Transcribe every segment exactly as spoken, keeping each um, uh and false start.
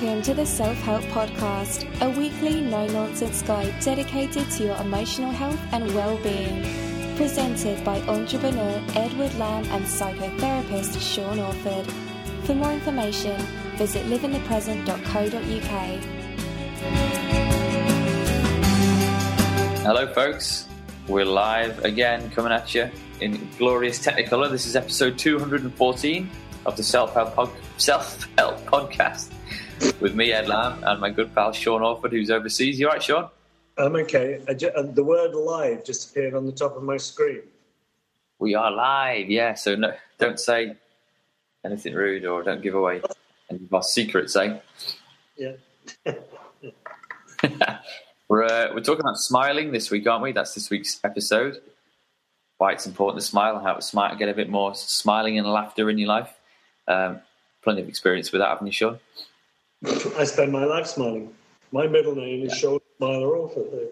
Welcome to the Self-Help Podcast, a weekly no-nonsense guide dedicated to your emotional health and well-being. Presented by entrepreneur Edward Lamb and psychotherapist Sean Orford. For more information, visit live in the present dot co dot uk. Hello folks, we're live again coming at you in glorious Technicolor. This is episode two hundred fourteen of the Self-Help, Pod- Self-Help Podcast with me, Ed Lamb, and my good pal Sean Orford, who's overseas. You all right, Sean? I'm okay. I ju- uh, the word live just appeared on the top of my screen. We are live, yeah, so no, don't say anything rude or don't give away any of our secrets, eh? Yeah. we're, uh, we're talking about smiling this week, aren't we? That's this week's episode. Why it's important to smile and how to smile, get a bit more smiling and laughter in your life. Um, plenty of experience with that, haven't you, Sean? I spend my life smiling. My middle name is Sean Smiler Orford.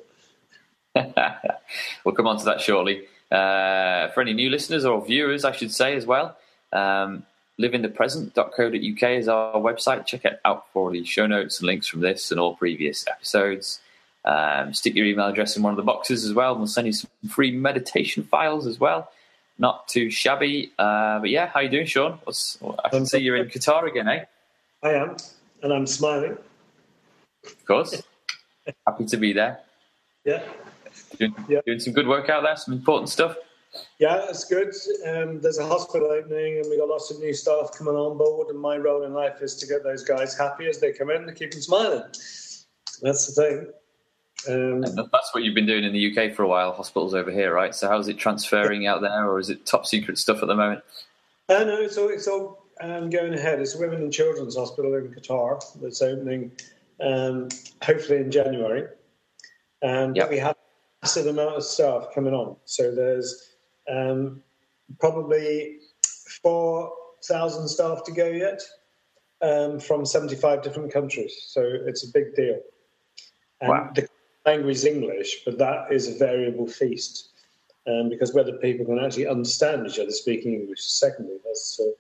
We'll come on to that shortly. Uh, for any new listeners or viewers, I should say as well, um, live in the present dot co dot uk is our website. Check it out for the show notes and links from this and all previous episodes. Um, stick your email address in one of the boxes as well. We'll send you some free meditation files as well. Not too shabby. Uh, but yeah, how you doing, Sean? What's, I can see you're in Qatar again, eh? I am, and I'm smiling. Of course. Happy to be there. Yeah. Doing, yeah. doing some good work out there, some important stuff. Yeah, it's good. Um, there's a hospital opening and we've got lots of new staff coming on board, and my role in life is to get those guys happy as they come in and keep them smiling. That's the thing. Um, and that's what you've been doing in the U K for a while, hospitals over here, right? So how's it transferring out there, or is it top secret stuff at the moment? Uh, no, it's all, it's all um, going ahead. It's a Women and Children's Hospital in Qatar that's opening um, hopefully in January. And yep. we have a massive amount of staff coming on. So there's um, probably four thousand staff to go yet um, from seventy-five different countries. So it's a big deal. And wow. The language is English, but that is a variable feast, um, because whether people can actually understand each other speaking English is secondary. That's, uh,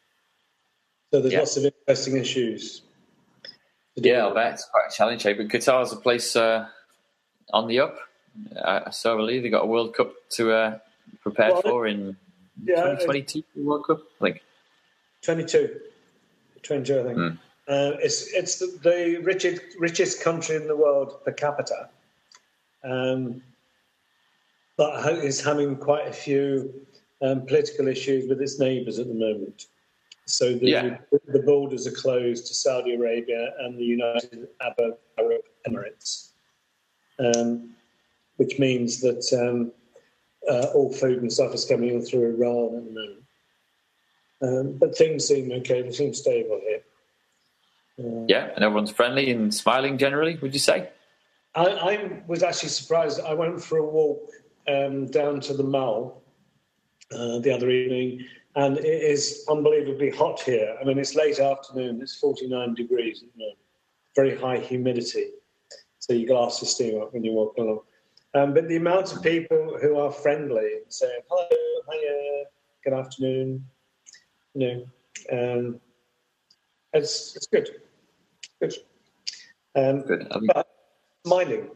so there's yeah. lots of interesting issues. Yeah, I'll bet. It's quite a challenge, eh? But Qatar's a place uh, on the up. I so believe they got a World Cup to uh, prepare well, for in yeah, twenty twenty-two World Cup, I think. twenty-two. twenty-two, I think. Mm. Uh, it's it's the, the richest richest country in the world per capita, um, but is having quite a few um, political issues with its neighbours at the moment. So the, yeah. the borders are closed to Saudi Arabia and the United Arab Emirates, um, which means that um, uh, all food and stuff is coming in through Iran at the moment. Um, but things seem okay; they seem stable here. Uh, yeah, and everyone's friendly and smiling generally, would you say? I, I was actually surprised. I went for a walk um, down to the Mall uh, the other evening, and it is unbelievably hot here. I mean, it's late afternoon. It's forty-nine degrees at the moment. Very high humidity. So your glasses steam up when you walk along. Um, but the amount of people who are friendly and saying, hello, hiya, good afternoon, you know, um, it's, it's good. Good. Um, Good. I mean, but smiling.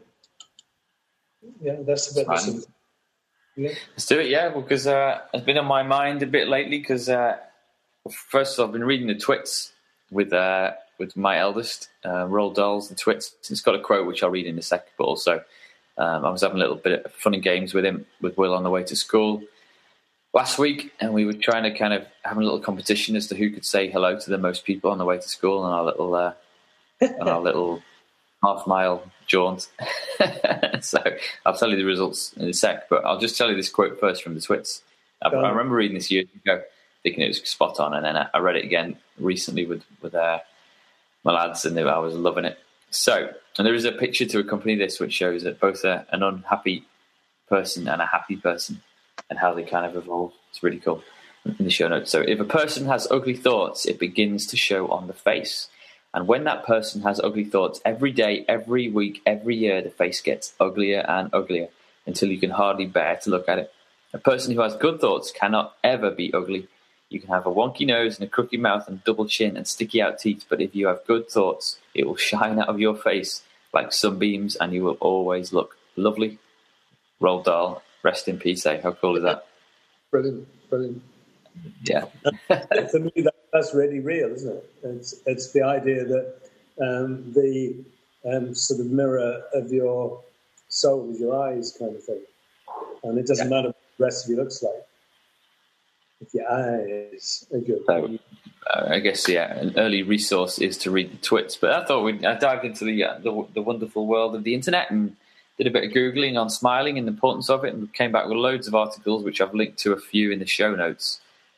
Yeah, that's a bit. Of yeah. Let's do it, yeah, because uh, it's been on my mind a bit lately. Because uh, first, I've been reading the twits with uh, with my eldest, uh, Roald Dahl's The Twits. It's got a quote which I'll read in a second, but also um, I was having a little bit of fun and games with him, with Will on the way to school last week, and we were trying to kind of have a little competition as to who could say hello to the most people on the way to school, and our little. Uh, on our little half-mile jaunt. So I'll tell you the results in a sec, but I'll just tell you this quote first from the Twits. I, I remember reading this years ago, thinking it was spot on, and then I, I read it again recently with, with uh, my lads, and they, I was loving it. So, and there is a picture to accompany this which shows that both a, an unhappy person and a happy person and how they kind of evolve. It's really cool in the show notes. So if a person has ugly thoughts, it begins to show on the face. And when that person has ugly thoughts every day, every week, every year, the face gets uglier and uglier until you can hardly bear to look at it. A person who has good thoughts cannot ever be ugly. You can have a wonky nose and a crooked mouth and double chin and sticky out teeth, but if you have good thoughts, it will shine out of your face like sunbeams and you will always look lovely. Roald Dahl, rest in peace, eh? How cool is that? Brilliant, brilliant. Yeah. For me, that, that's really real, isn't it? It's, it's the idea that um, the um, sort of mirror of your soul is your eyes kind of thing. And it doesn't yeah. matter what the rest of you looks like. If your eyes are good. So, uh, I guess, yeah, an early resource is to read the twits. But I thought we'd I dived into the, uh, the the wonderful world of the internet and did a bit of Googling on smiling and the importance of it, and came back with loads of articles, which I've linked to a few in the show notes.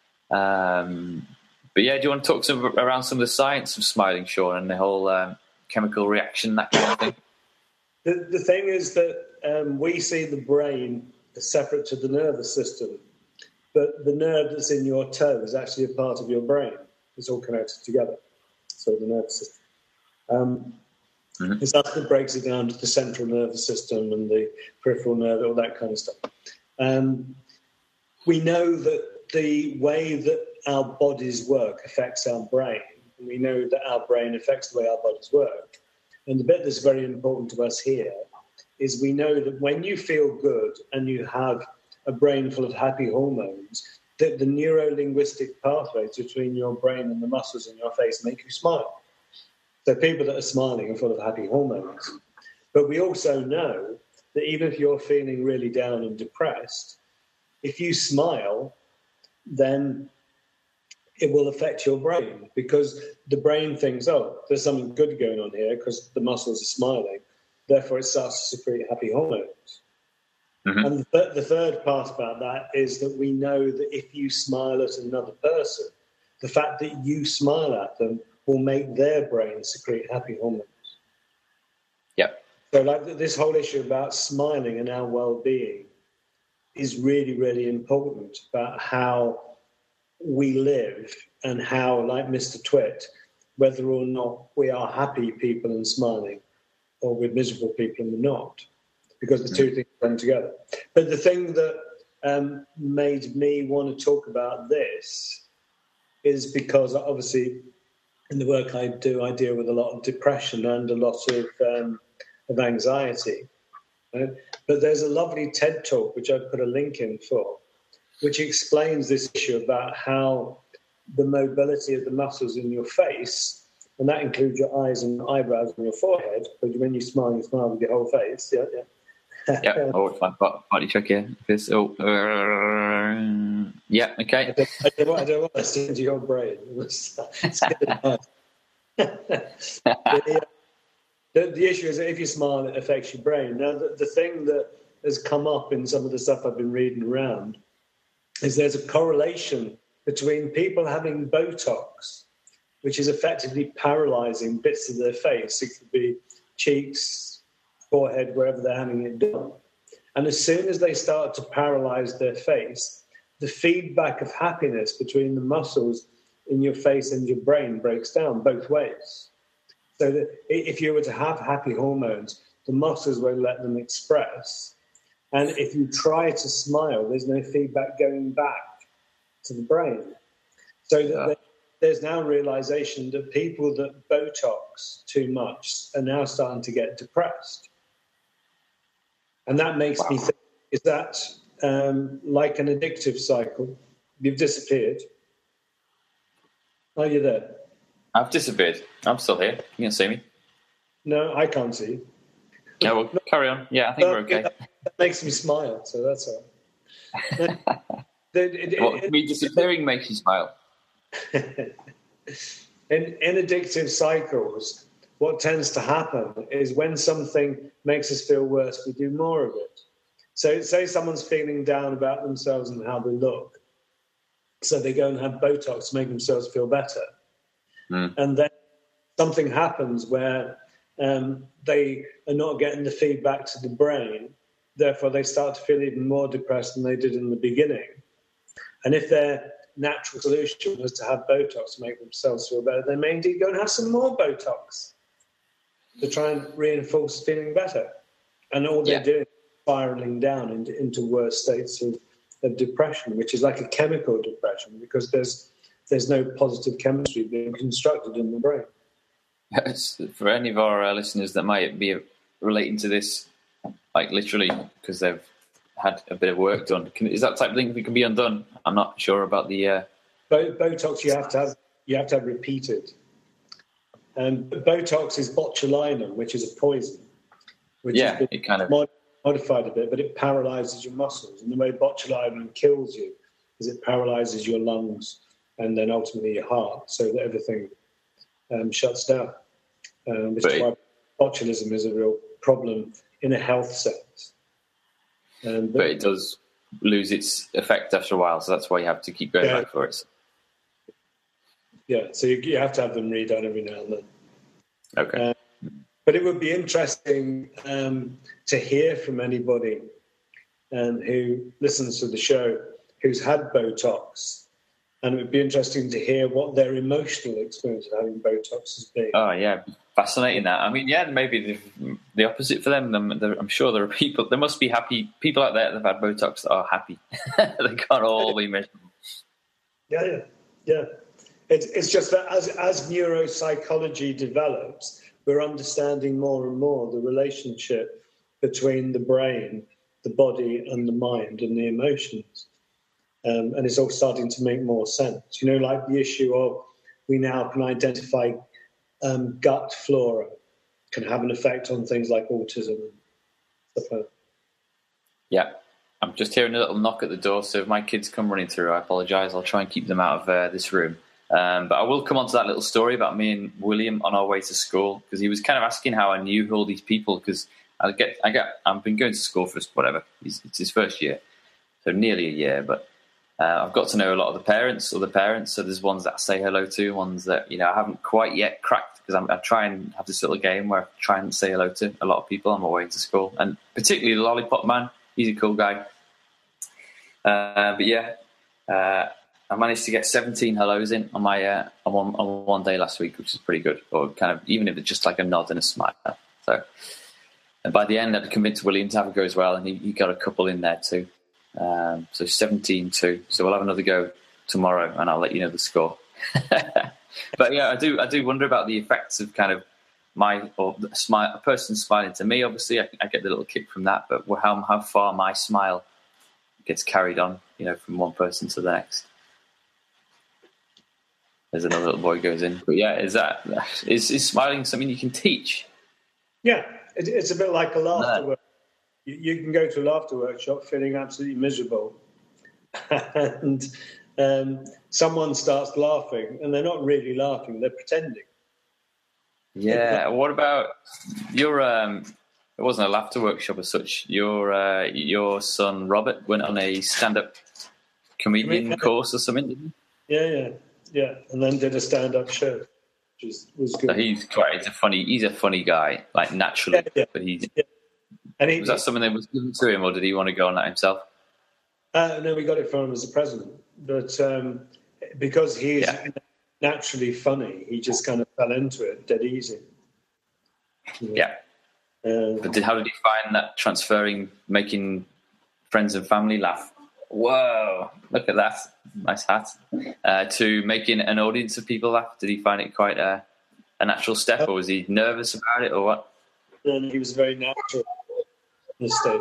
Um, but yeah, do you want to talk some, around some of the science of smiling, Sean, and the whole um, chemical reaction, that kind of thing? The, the thing is that um, we see the brain as separate to the nervous system, but the nerve that's in your toe is actually a part of your brain. It's all connected together. So the nervous system. Um, mm-hmm. It's that that breaks it down to the central nervous system and the peripheral nerve, all that kind of stuff. Um, we know that the way that our bodies work affects our brain. And we know that our brain affects the way our bodies work. And the bit that's very important to us here is we know that when you feel good and you have a brain full of happy hormones, that the neuro-linguistic pathways between your brain and the muscles in your face make you smile. So people that are smiling are full of happy hormones. But we also know that even if you're feeling really down and depressed, if you smile, then it will affect your brain, because the brain thinks, oh, there's something good going on here because the muscles are smiling. Therefore, it starts to secrete happy hormones. Mm-hmm. And the, th- the third part about that is that we know that if you smile at another person, the fact that you smile at them will make their brain secrete happy hormones. Yeah. So like this whole issue about smiling and our well-being is really, really important about how we live and how, like Mister Twit, whether or not we are happy people and smiling or we're miserable people and we're not, because the two things come together. But the thing that um, made me want to talk about this is because obviously in the work I do, I deal with a lot of depression and a lot of, um, of anxiety. Right? But there's a lovely TED Talk, which I've put a link in for, which explains this issue about how the mobility of the muscles in your face, and that includes your eyes and eyebrows and your forehead, but when you smile, you smile with your whole face. Yeah, yeah. Yeah, oh, I've got body check here. This, oh, uh, yeah, okay. I don't, I don't, want, I don't want to send you your brain. It's, it's the, the, the issue is that if you smile, it affects your brain. Now, the, the thing that has come up in some of the stuff I've been reading around is there's a correlation between people having Botox, which is effectively paralyzing bits of their face. It could be cheeks, forehead, wherever they're having it done. And as soon as they start to paralyze their face, the feedback of happiness between the muscles in your face and your brain breaks down both ways. So that if you were to have happy hormones, the muscles won't let them express. And if you try to smile, there's no feedback going back to the brain. So that yeah. there's now realization that people that Botox too much are now starting to get depressed. And that makes wow. me think, is that um, like an addictive cycle? You've disappeared. Are you there? I've disappeared. I'm still here. You can see me. No, I can't see you. Yeah, well, carry on. Yeah, I think no, we're okay. That, that makes me smile, so that's all right. it, it, what, it, me disappearing makes you smile? in, in addictive cycles, what tends to happen is when something makes us feel worse, we do more of it. So say someone's feeling down about themselves and how they look. So they go and have Botox to make themselves feel better. Mm. And then something happens where um, they are not getting the feedback to the brain. Therefore, they start to feel even more depressed than they did in the beginning. And if their natural solution was to have Botox to make themselves feel better, they may indeed go and have some more Botox to try and reinforce feeling better. And all they're yeah. doing is spiraling down into, into worse states of, of depression, which is like a chemical depression because there's there's no positive chemistry being constructed in the brain. Yes, for any of our uh, listeners that might be relating to this, like literally because they've had a bit of work done, can, is that type of thing that can be undone? I'm not sure about the uh... Botox. You have to have you have to have repeated, and Botox is botulinum, which is a poison. Which yeah, it kind of modified a bit, but it paralyzes your muscles. And the way botulinum kills you is it paralyzes your lungs and then ultimately your heart, so that everything um, shuts down. Um, which is why botulism is a real problem in a health sense. Um, but, but it does lose its effect after a while, so that's why you have to keep going yeah. back for it. Yeah, so you, you have to have them redone every now and then. Okay. Um, But it would be interesting um, to hear from anybody um, who listens to the show who's had Botox. And it would be interesting to hear what their emotional experience of having Botox has been. Oh, yeah. Fascinating that. I mean, yeah, maybe the, the opposite for them. I'm sure there are people, there must be happy people out there that have had Botox that are happy. They can't all be miserable. Yeah, yeah, yeah. It's, it's just that as, as neuropsychology develops, we're understanding more and more the relationship between the brain, the body, and the mind and the emotions. Um, and it's all starting to make more sense. You know, like the issue of we now can identify um, gut flora can have an effect on things like autism and stuff like that. Yeah. I'm just hearing a little knock at the door, so if my kids come running through, I apologise. I'll try and keep them out of uh, this room. Um, but I will come on to that little story about me and William on our way to school, because he was kind of asking how I knew all these people, because I get, I get, I've been going to school for whatever, it's, it's his first year, so nearly a year, but uh, I've got to know a lot of the parents, or the parents, so there's ones that I say hello to, ones that, you know, I haven't quite yet cracked, because I try and have this little game where I try and say hello to a lot of people on my way to school, and particularly the Lollipop Man, he's a cool guy. Uh, but yeah, uh, I managed to get seventeen hellos in on my uh, on, one, on one day last week, which is pretty good. Or kind of, even if it's just like a nod and a smile. So, and by the end, I'd convinced William to have a go as well, and he, he got a couple in there too. Um, so seventeen two. So we'll have another go tomorrow, and I'll let you know the score. But yeah, I do I do wonder about the effects of kind of my or the smile, a person smiling to me. Obviously, I, I get the little kick from that, but how how far my smile gets carried on, you know, from one person to the next. There's another little boy goes in. But yeah, is that is, is smiling something you can teach? Yeah, it, it's a bit like a laughter no. workshop. You, you can go to a laughter workshop feeling absolutely miserable, and um, someone starts laughing, and they're not really laughing; they're pretending. Yeah. What about your? Um, it wasn't a laughter workshop as such. Your uh, your son Robert went on a stand-up comedian Comedian. course or something, didn't he? Yeah, yeah. Yeah, and then did a stand-up show, which was, was good. So he's quite. He's a funny. He's a funny guy, like naturally. Yeah, yeah. But he's. Yeah. And he, was that something that was given to him, or did he want to go on that himself? Uh, no, we got it from him as a present. But um, because he's yeah. naturally funny, he just kind of fell into it dead easy. Yeah. Um, but did, how did he find that transferring, making friends and family laugh? Whoa, look at that. Nice hat. Uh, to making an audience of people laugh, did he find it quite a, a natural step, or was he nervous about it, or what? And he was very natural in the stage.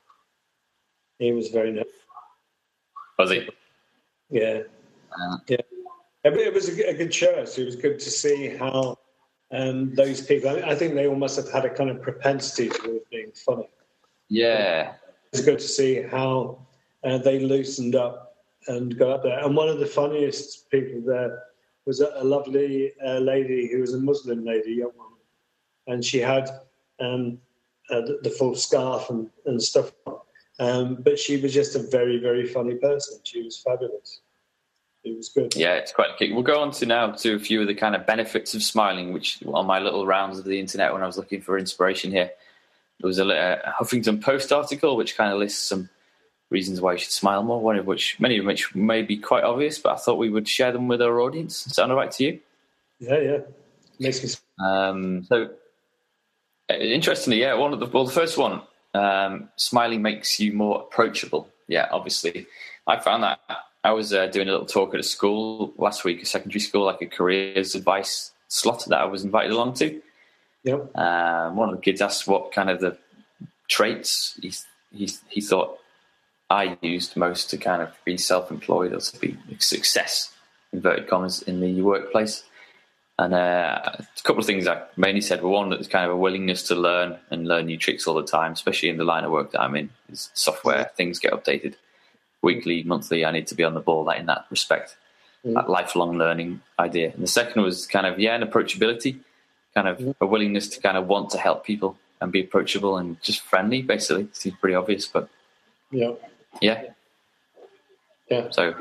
He was very natural. Was he? Yeah. Uh, yeah. It was a good show, so it was good to see how um, those people, I think they all must have had a kind of propensity towards being funny. Yeah. It was good to see how Uh, they loosened up and got up there. And one of the funniest people there was a, a lovely uh, lady who was a Muslim lady, young woman. And she had um, uh, the, the full scarf and, and stuff. Um, but she was just a very, very funny person. She was fabulous. It was good. Yeah, it's quite a kick. We'll go on to now to a few of the kind of benefits of smiling, which on my little rounds of the internet when I was looking for inspiration here, there was a, a Huffington Post article which kind of lists some reasons why you should smile more, one of which, many of which may be quite obvious, but I thought we would share them with our audience. Sound all right to you? Yeah, yeah. Makes me... Um, so, interestingly, yeah, one of the, well, the first one, um, smiling makes you more approachable. yeah, obviously. I found that I was uh, doing a little talk at a school last week, a secondary school, like a careers advice slot that I was invited along to. Yep. Um, one of the kids asked what kind of the traits he, he, he thought I used most to kind of be self-employed or to be a success, inverted commas, in the workplace. And uh, a couple of things I mainly said were, one, that there's kind of a willingness to learn and learn new tricks all the time, especially in the line of work that I'm in. It's software, things get updated weekly, monthly. I need to be on the ball in that respect, mm. that lifelong learning idea. And the second was kind of, yeah, an approachability, kind of mm. a willingness to kind of want to help people and be approachable and just friendly, basically. It seems pretty obvious, but yeah. Yeah. Yeah. So,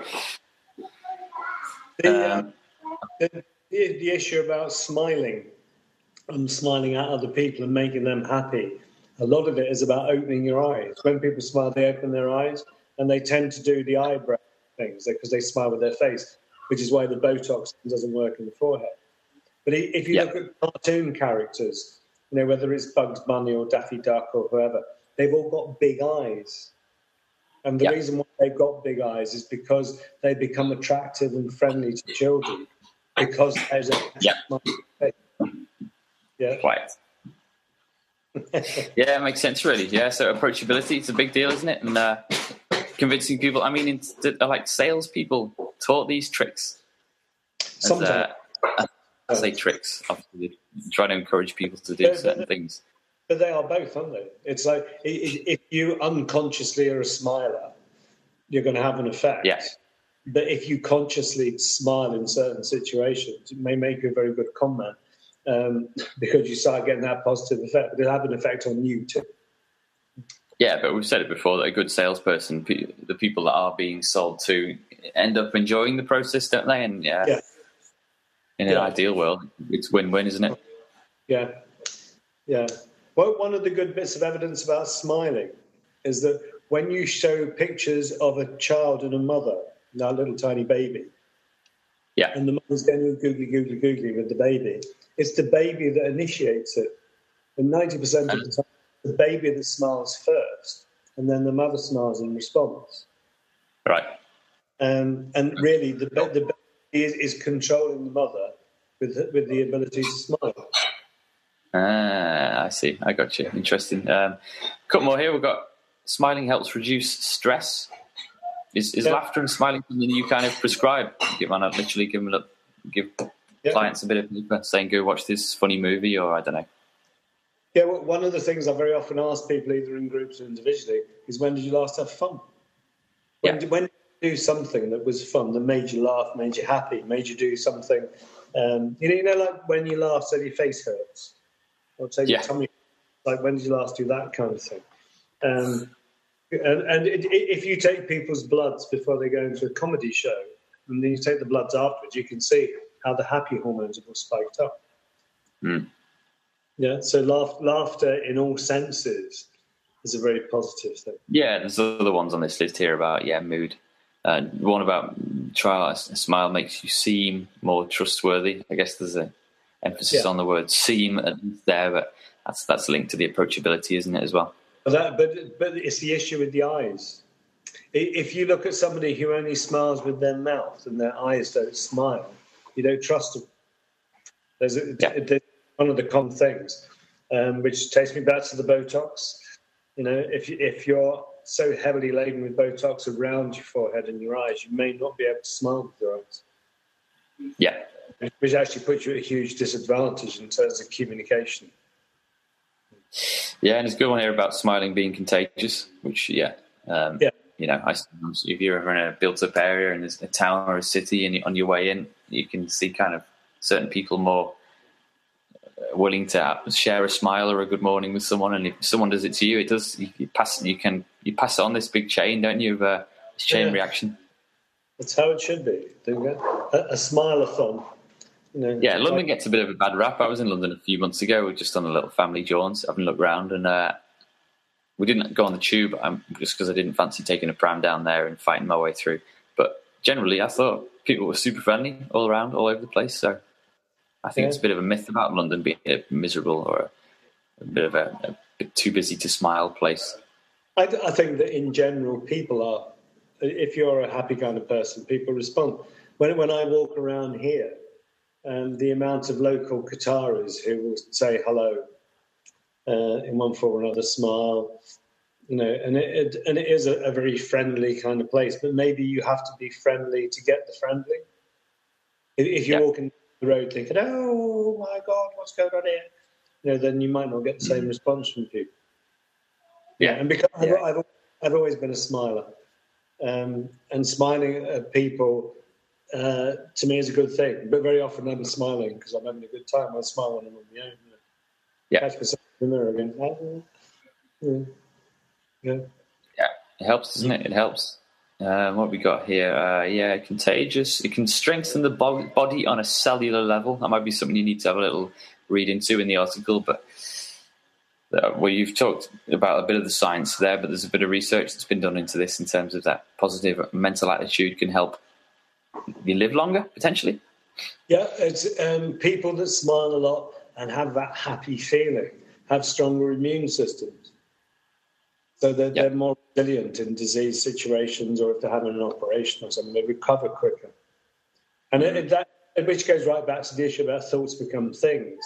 the, um, uh, the, the issue about smiling and smiling at other people and making them happy, a lot of it is about opening your eyes. When people smile, they open their eyes, and they tend to do the eyebrow things because they smile with their face, which is why the Botox doesn't work in the forehead. But if you yeah. look at cartoon characters, you know, whether it's Bugs Bunny or Daffy Duck or whoever, they've all got big eyes. And the yeah. reason why they've got big eyes is because they become attractive and friendly to children because there's a yeah. face. Yeah. Quite. Yeah, it makes sense, really. Yeah, so approachability, it's a big deal, isn't it? And uh, convincing people. I mean, it's, like salespeople taught these tricks. Sometimes. Uh, I say tricks. Obviously, try to encourage people to do yeah, certain but, things. But they are both, aren't they? It's like if you unconsciously are a smiler, you're going to have an effect. Yes. But if you consciously smile in certain situations, it may make you a very good comment. Um, because you start getting that positive effect, but it'll have an effect on you too. Yeah, but we've said it before that a good salesperson, the people that are being sold to, end up enjoying the process, don't they? And yeah, yeah. in yeah. an ideal world, it's win-win, isn't it? Yeah, yeah. Well, one of the good bits of evidence about smiling is that when you show pictures of a child and a mother, that little tiny baby, yeah, and the mother's going googly, googly, googly with the baby, it's the baby that initiates it. And ninety percent of the time, the baby that smiles first, and then the mother smiles in response. Right. Um, and really, the, the baby is, is controlling the mother with, with the ability to smile. Ah, I see. I got you. Interesting. Um, a couple more here. We've got smiling helps reduce stress. Is, is yeah. laughter and smiling something you kind of prescribe? You might not literally give them a, give yeah. clients a bit of paper saying, go watch this funny movie, or I don't know. Yeah, well, one of the things I very often ask people, either in groups or individually, is when did you last have fun? When, yeah. did, when did you do something that was fun, that made you laugh, made you happy, made you do something? Um, you know, you know, like when you laugh, so your face hurts. Or say yeah. your tummy, like when did you last do that kind of thing? Um, and and it, it, if you take people's bloods before they go into a comedy show, and then you take the bloods afterwards, you can see how the happy hormones have all spiked up. Mm. Yeah, so laugh, laughter in all senses is a very positive thing. Yeah, there's other ones on this list here about, yeah, mood. Uh, one about try a smile makes you seem more trustworthy. I guess there's a emphasis yeah. on the word seem at least there, but that's that's linked to the approachability, isn't it, as well? But, that, but, but it's the issue with the eyes. If you look at somebody who only smiles with their mouth and their eyes don't smile, you don't trust them. There's, a, yeah. there's one of the common things, um, which takes me back to the Botox. You know, if, you, if you're so heavily laden with Botox around your forehead and your eyes, you may not be able to smile with your eyes. Yeah. Which actually puts you at a huge disadvantage in terms of communication. Yeah, and it's a good one here about smiling being contagious, which, yeah, um, yeah. you know, I, if you're ever in a built-up area and there's a town or a city and on your way in, you can see kind of certain people more willing to share a smile or a good morning with someone, and if someone does it to you, it does. You, you pass, you can, you pass on this big chain, don't you? Of uh, this chain yeah. reaction. That's how it should be. A, a smile-a-thon. You know, yeah, London gets a bit of a bad rap. I was in London a few months ago, just on a little family jaunt, having a look round, and uh, we didn't go on the tube um, just because I didn't fancy taking a pram down there and fighting my way through. But generally, I thought people were super friendly all around, all over the place. So I think yeah. it's a bit of a myth about London being a miserable or a, a bit of a, a bit too busy to smile place. I, I think that in general, people are, if you're a happy kind of person, people respond. When, when I walk around here, um, the amount of local Qataris who will say hello uh, in one form or another, smile, you know, and it, it and it is a, a very friendly kind of place. But maybe you have to be friendly to get the friendly. If, if you're yeah. walking the road thinking, "Oh my God, what's going on here?" you know, then you might not get the same response from people. Yeah, and because yeah. I've, I've I've always been a smiler, um, and smiling at people uh, to me is a good thing. But very often I'm smiling because I'm having a good time. I smile when I'm on my own. You know. Yeah, catch myself in the mirror again. Oh, yeah. yeah, yeah, it helps, doesn't it? It helps. Um, what have we got here? Uh, yeah, contagious. It can strengthen the bo- body on a cellular level. That might be something you need to have a little read into in the article, but. Uh, well, you've talked about a bit of the science there, but there's a bit of research that's been done into this in terms of that positive mental attitude can help you live longer, potentially. Yeah, it's um, people that smile a lot and have that happy feeling have stronger immune systems. So they're, yep. they're more resilient in disease situations, or if they're having an operation or something, they recover quicker. And mm-hmm. it, that, which goes right back to the issue about thoughts become things.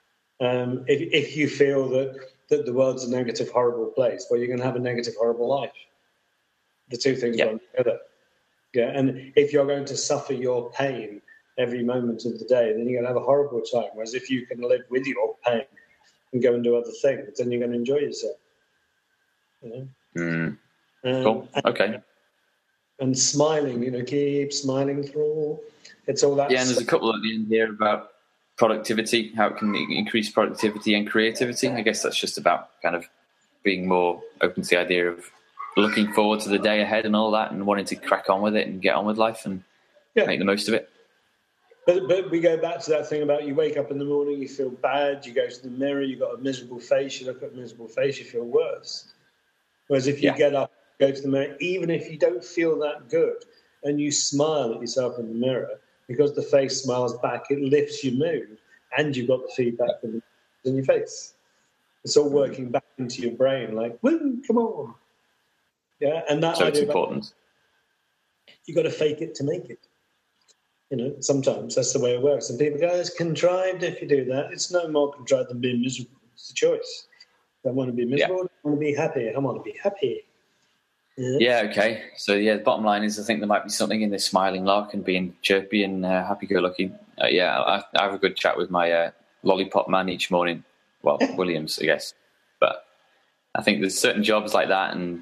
Um, if, if you feel that, that the world's a negative, horrible place, well, you're going to have a negative, horrible life. The two things yeah. run together. Yeah, and if you're going to suffer your pain every moment of the day, then you're going to have a horrible time. Whereas if you can live with your pain and go and do other things, then you're going to enjoy yourself. You know? Mm. Um, cool. Okay. And, and smiling, you know, keep smiling through. It's all that. Yeah, and there's a couple at the end here about productivity, how it can increase productivity and creativity. I guess that's just about kind of being more open to the idea of looking forward to the day ahead and all that, and wanting to crack on with it and get on with life and yeah. make the most of it. But, but we go back to that thing about you wake up in the morning, you feel bad, you go to the mirror, you've got a miserable face, you look at a miserable face, you feel worse. Whereas if you yeah. get up, go to the mirror, even if you don't feel that good, and you smile at yourself in the mirror, because the face smiles back, it lifts your mood, and you've got the feedback from in your face. It's all working back into your brain, like, woo, come on. Yeah, and that so it's idea important. You've got to fake it to make it. You know, sometimes that's the way it works. And people go, it's contrived if you do that. It's no more contrived than being miserable. It's a choice. I want to be miserable, yeah. I want to be happy. I want to be happy. Yeah. yeah, okay. So, yeah, the bottom line is I think there might be something in this smiling lark and being chirpy and uh, happy-go-lucky. Uh, yeah, I, I have a good chat with my uh, lollipop man each morning. Well, Williams, I guess. But I think there's certain jobs like that, and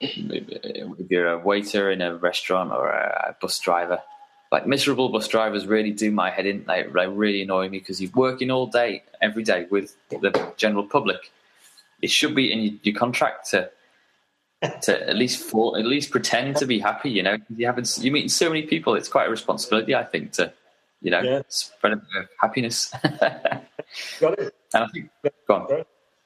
if you're a waiter in a restaurant or a bus driver, like miserable bus drivers really do my head in. They, they really annoy me because you're working all day, every day with the general public. It should be in your contract to to at least for, at least pretend to be happy. You know, you haven't you meet so many people. It's quite a responsibility, I think, to you know yeah. spread a bit of happiness. Got it. And I think go on.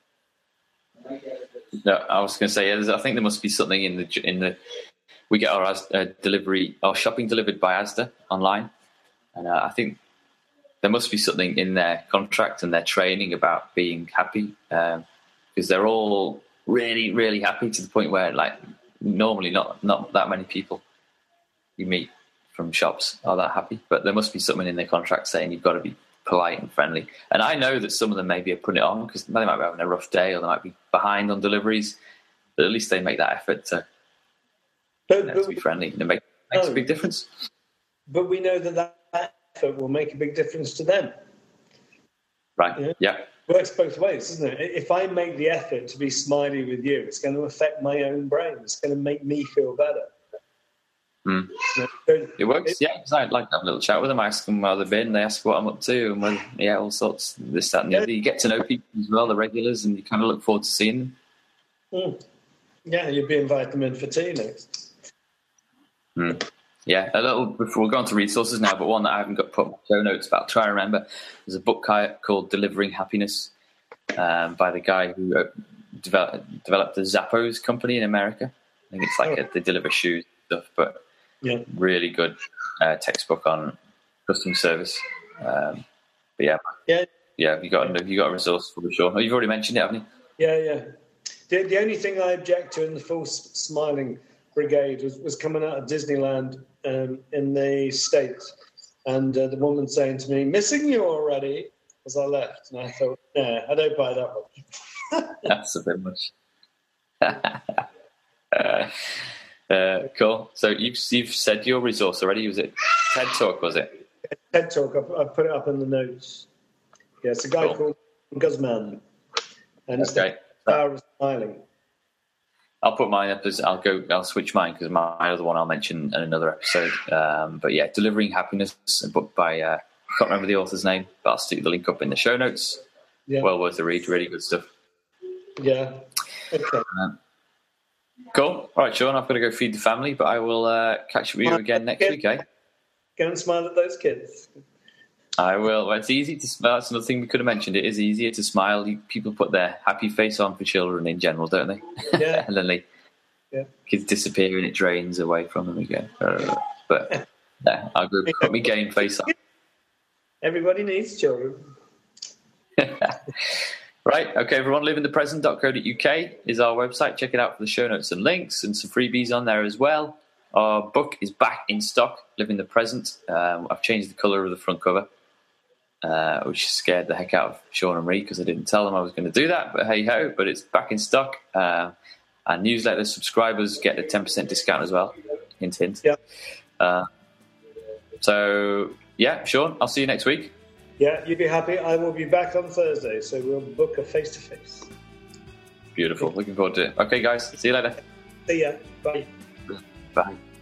No, I was going to say, I think there must be something in the in the. We get our uh, delivery, our shopping delivered by Asda online, and uh, I think there must be something in their contract and their training about being happy, because um, they're all really, really happy to the point where, like, normally not not that many people you meet from shops are that happy, but there must be something in their contract saying you've got to be polite and friendly. And I know that some of them maybe are putting it on because they might be having a rough day or they might be behind on deliveries, but at least they make that effort to. But, you know, but, to be friendly, and it make, makes no, a big difference. But we know that that effort will make a big difference to them. Right, yeah. yeah. It works both ways, doesn't it? If I make the effort to be smiley with you, it's going to affect my own brain. It's going to make me feel better. Mm. You know, so it works, it, yeah, because I'd like to have a little chat with them. I ask them how they've been, they ask what I'm up to, and whether, yeah, all sorts, this, that, and the other. You get to know people as well, the regulars, and you kind of look forward to seeing them. Mm. Yeah, you'd be inviting them in for tea next. Mm. Yeah, a little before we'll go on to resources now, but one that I haven't got put in my show notes about. Try and remember. There's a book called Delivering Happiness um, by the guy who uh, developed, developed the Zappos company in America. I think it's like oh. a, they deliver shoes and stuff, but yeah, really good uh, textbook on customer service. Um, but yeah, yeah, yeah. You got you got a resource for sure. Oh, you've already mentioned it, haven't you? Yeah, yeah. The, the only thing I object to in the full smiling brigade was, was coming out of Disneyland um, in the States, and uh, the woman saying to me, "Missing you already," as I left. And I thought, nah, I don't buy that one. That's a bit much. uh, uh, cool. So you've, you've said your resource already. Was it TED Talk, was it? TED Talk, I, I put it up in the notes. Yeah, it's a guy cool. called Guzman. And it's okay. the power of smiling. I'll put mine up as I'll go. I'll switch mine because my other one I'll mention in another episode. Um, but yeah, Delivering Happiness, a book by uh, I can't remember the author's name, but I'll stick the link up in the show notes. Yeah. Well worth the read. Really good stuff. Yeah. Okay. Um, cool. All right, Sean. I've got to go feed the family, but I will uh, catch up with you again next week. Eh? Go and smile at those kids. I will. Well, it's easy to smile. That's another thing we could have mentioned. It is easier to smile. You, people put their happy face on for children in general, don't they? Yeah. And then they, yeah. kids disappear and it drains away from them again. But yeah, I'll go put my game face on. Everybody needs children. Right. Okay, everyone. live in the present dot co dot U K is our website. Check it out for the show notes and links and some freebies on there as well. Our book is back in stock, Live in the Present. Um, I've changed the colour of the front cover. Uh, which scared the heck out of Sean and Marie because I didn't tell them I was going to do that. But hey ho, but it's back in stock. Uh, and newsletter subscribers get a ten percent discount as well. Hint, hint. Yeah. Uh, so, yeah, Sean, I'll see you next week. Yeah, you'll be happy. I will be back on Thursday, so we'll book a face-to-face. Beautiful. Looking forward to it. Okay, guys. See you later. See ya. Bye. Bye.